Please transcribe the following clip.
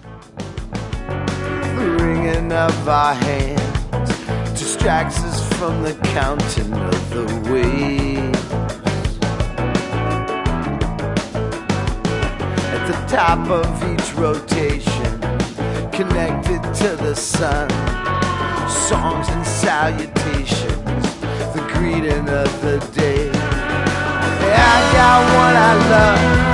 The ringing of our hands distracts us from the counting of the waves. At the top of each rotation, connected to the sun, songs and salutations, the greeting of the day. I got what I love,